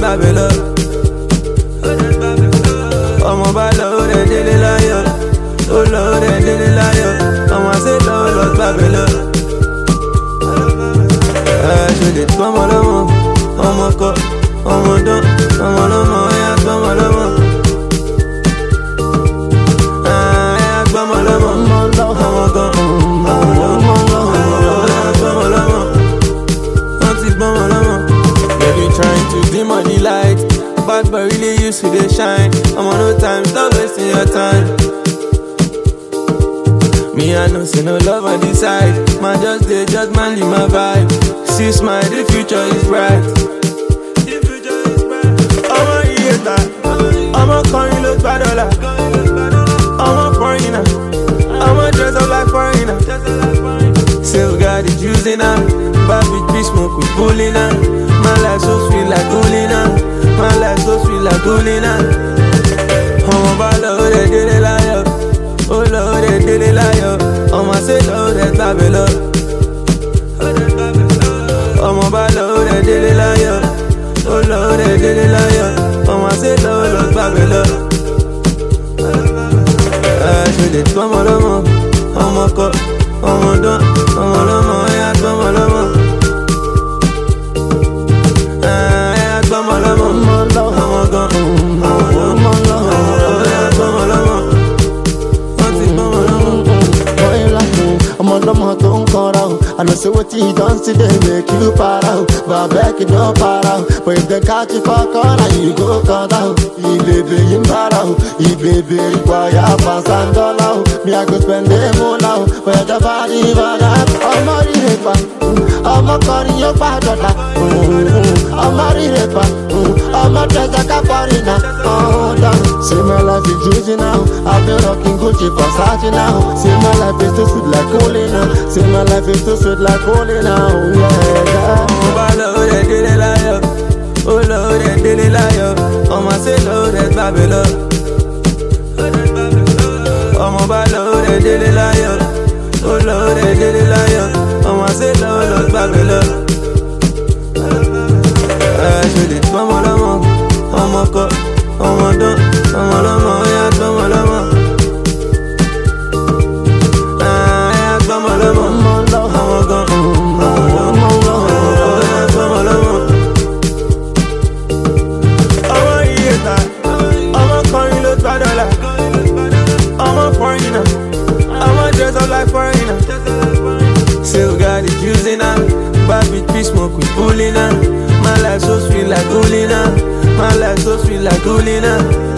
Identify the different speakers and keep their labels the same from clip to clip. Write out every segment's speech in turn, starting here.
Speaker 1: gbàgbé lọ. Ọmọ bá lọ ó rẹ̀ délé láyọ̀, ó lọ ó rẹ̀ délé láyọ̀. Ọmọ àṣẹ lọ ó lọ gbàgbé lọ. Ṣòdè tó ọmọ lọ́mọ, ọmọ kọ, ọmọ dán, ọmọ lọ́mọ, ẹ̀yà tó ọmọ lọ́mọ. Ẹ̀yà gbọ́mọ lọ́mọ, ọmọ gan, ọmọ lọ́mọ, ẹ̀yà gbọ́mọ lọ́mọ. Wọ́n ti gbọ́mọ lọ́mọ. They been trying to dim all the light, bad boy really used to dey shine. Ọmọ no time, stop wasting your time. Me I know say no love on this side. Man just dey judge, man leave my vibe. See smile, the future is bright. Ọmọ ìyẹta, ọmọ kọrin ló gba dọ́là. Ọmọ foreigner, ọmọ dress up like foreigner. Say we got the juice in her, bad bitch be smoke we pulling her. My life so sweet like Gulina, my life so sweet like Gulina. Ọmọ bá lọ ó rẹ̀ délé láyọ̀, ó lọ ó rẹ̀ délé láyọ̀. Ọmọ àṣẹ lọ ó rẹ̀ gbàgbé lọ. Ọmọ bá lọ ó rẹ̀ délé láyọ̀, ó lọ ó rẹ̀ délé láyọ̀. Ọmọ àṣẹ lọ ó lọ gbàgbé lọ. Ṣòdè tó ọmọ lọ́mọ, ọmọ kọ, ọmọ dán, ọmọ lọ́mọ, ẹ̀yà gbọ́mọ lọ́mọ. Ẹ̀yà gbọ́mọ lọ́mọ, ọmọ gan, ọmọ lọ́mọ, ẹ̀yà gbọ́mọ lọ́mọ. Wọ́n ti gbọ́mọ lọ́mọ.
Speaker 2: Boy like ọmọ lọ́mọ tó ń kanra o. I know say wetin you don see dey make you para o. But abeg you no para o. But if dem catch you for corner, you go come down. Ibebe yìí ń bára o. Ibebe require pounds and dollar o. Me I go spend the moolah o. For your job I dey bother. Ọmọ rire pa, ọmọ kọrin yóò pa dọ́là. Ọmọ rire pa, ọmọ treasure ká foreign na. Say my life is juicy now. I've been rocking Gucci for Sachi now. Say my life is too sweet like Colina. Say my life is too sweet like Colina. Yeah.
Speaker 1: Ọmọ bá lọ ó rẹ̀ délé láyọ̀, ó lọ ó rẹ̀ délé láyọ̀. Ọmọ àṣẹ lọ ó rẹ̀ gbàgbé lọ. Ọmọ bá lọ ó rẹ̀ délé láyọ̀, ó lọ ó rẹ̀ délé láyọ̀. Ọmọ àṣẹ lọ ó lọ gbàgbé lọ. Ṣòdè tó ọmọ lọ́mọ, ọmọ kọ, ọmọ dán, ọmọ lọ́mọ, ẹ̀yà gbọ́mọ lọ́mọ. Ẹ̀yà gbọ́mọ lọ́mọ, ọmọ gan, ọmọ lọ́mọ, ẹ̀yà gbọ́mọ lọ́mọ. Ọmọ ìyẹta, ọmọ kọrin ló gba dọ́là. Ọmọ foreigner, ọmọ dress up like foreigner. Say we got the juice in her, bad bitch be smoke we pulling her. My life so sweet like Gulina, my life so sweet like Gulina.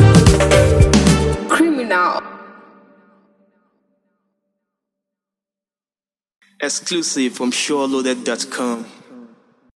Speaker 3: Criminal.
Speaker 4: Exclusive from SureLoaded.com.